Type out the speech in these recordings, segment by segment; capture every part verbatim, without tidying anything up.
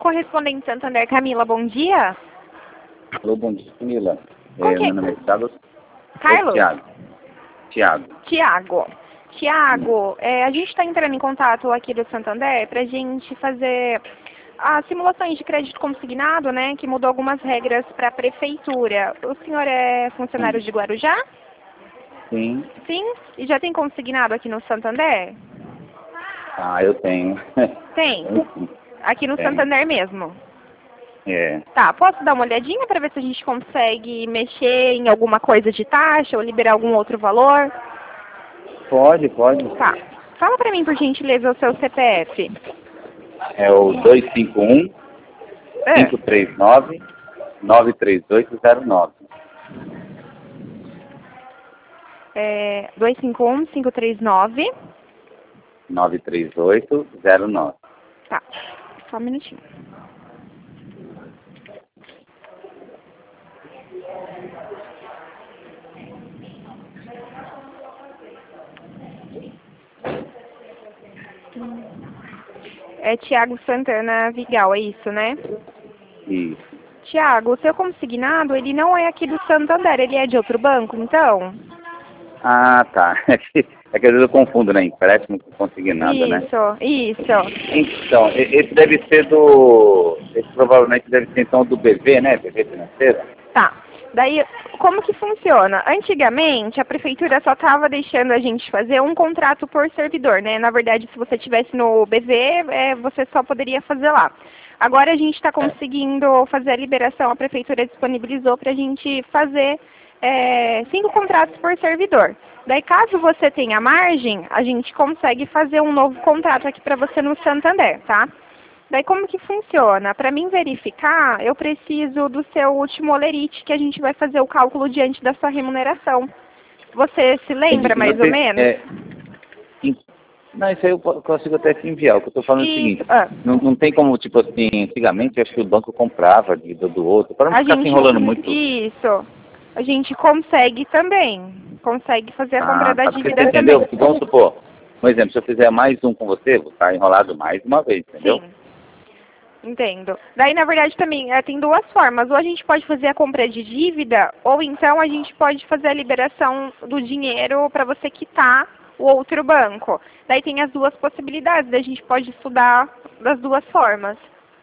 correspondente Santander, Camila, bom dia. Alô, bom dia, Camila. Com É, quem? meu nome é Carlos. Carlos? Tiago. Tiago. Tiago. Tiago, é, a gente está entrando em contato aqui do Santander para a gente fazer as simulações de crédito consignado, né, que mudou algumas regras para a prefeitura. O senhor é funcionário de Guarujá? Sim. Sim? E já tem consignado aqui no Santander? Ah, eu tenho. Tem? Aqui no Tenho. Santander mesmo? É. Tá, posso dar uma olhadinha para ver se a gente consegue mexer em alguma coisa de taxa ou liberar algum outro valor? Pode, pode. Tá. Fala para mim, por gentileza, o seu C P F. É o dois cinco um, É. cinco três nove, nove três oito zero nove. É, dois cinco um, cinco três nove. nove três oito zero nove. Tá, só um minutinho. É Tiago Santana Vigal, é isso, né? Isso. Tiago, o seu consignado, ele não é aqui do Santander, ele é de outro banco, então? Ah, tá. É que, é que às vezes eu confundo, né? Empréstimo com consignado, né? Isso, isso. Então, e- esse deve ser do... Esse provavelmente deve ser então do B V, né? B V Financeira. Tá. Daí, como que funciona? Antigamente, a prefeitura só estava deixando a gente fazer um contrato por servidor, né? Na verdade, se você tivesse no B V, é, você só poderia fazer lá. Agora a gente está conseguindo fazer a liberação, a prefeitura disponibilizou para a gente fazer é, cinco contratos por servidor. Daí, caso você tenha margem, a gente consegue fazer um novo contrato aqui para você no Santander, tá? Daí, como que funciona? Para mim verificar, eu preciso do seu último olerite, que a gente vai fazer o cálculo diante da sua remuneração. Você se lembra, mais ou Você- menos? é, em- não, isso aí eu po- consigo até te enviar. O que eu estou falando é o Isso, seguinte, ah. não, não tem como, tipo assim, antigamente eu acho que o banco comprava de, do, do outro, para não A ficar se gente, enrolando muito. isso, a gente consegue também, consegue fazer a compra Ah, da tá, porque dívida você entendeu? também. Porque, vamos supor, um exemplo, se eu fizer mais um com você, vou estar enrolado mais uma vez, entendeu? Sim, entendo. Daí, na verdade, também eh, tem duas formas. Ou a gente pode fazer a compra de dívida, ou então a gente pode fazer a liberação do dinheiro para você quitar o outro banco. Daí tem as duas possibilidades, a gente pode estudar das duas formas.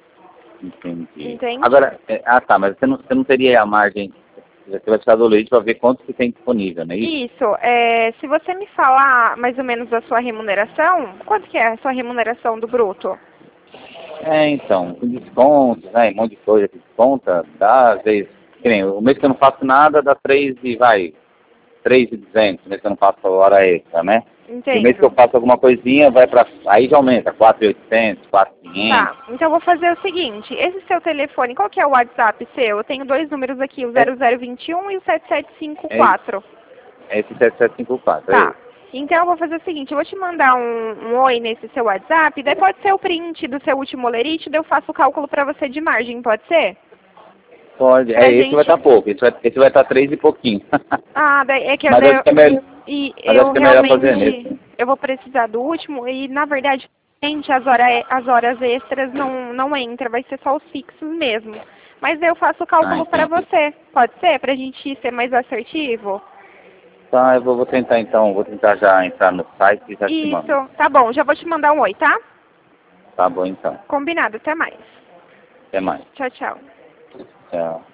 Entendi. Entende? Agora, é, ah tá, mas você não, você não teria a margem, você vai precisar do leite para ver quanto que tem disponível, não é isso? Isso. É, se você me falar mais ou menos a sua remuneração, quanto que é a sua remuneração do bruto? É, então, com descontos, né, um monte de coisa que desconta, dá, às vezes, que nem, o mês que eu não faço nada, dá três e vai, três e duzentos, o mês que eu não faço hora extra, né? E o mês que eu Entendo. faço alguma coisinha, vai pra, aí já aumenta, quatro mil e oitocentos, quatro mil e quinhentos. Tá, então eu vou fazer o seguinte, esse seu telefone, qual que é o WhatsApp seu? Eu tenho dois números aqui, o zero zero vinte e um e o sete sete cinco quatro. É esse sete sete cinco quatro, é Tá, esse. então eu vou fazer o seguinte, eu vou te mandar um, um oi nesse seu WhatsApp, daí pode ser o print do seu último olerite, daí eu faço o cálculo pra você de margem, pode ser? Pode, Pra é, esse gente- vai estar pouco, esse vai, esse vai estar três e pouquinho. Ah, daí é que eu, Mas acho que é melhor, e mas eu acho que é melhor fazer realmente, nesse. eu vou precisar do último e na verdade, gente, as, hora, as horas extras não, não entra, vai ser só os fixos mesmo. Mas eu faço o cálculo Ah, pra entendi. você, pode ser? Pra gente ser mais assertivo? Tá, eu vou, vou tentar então, vou tentar já entrar no site e já te mando. Isso, tá bom, já vou te mandar um oi, tá? Tá bom então. Combinado, até mais. Até mais. Tchau, tchau. Tchau.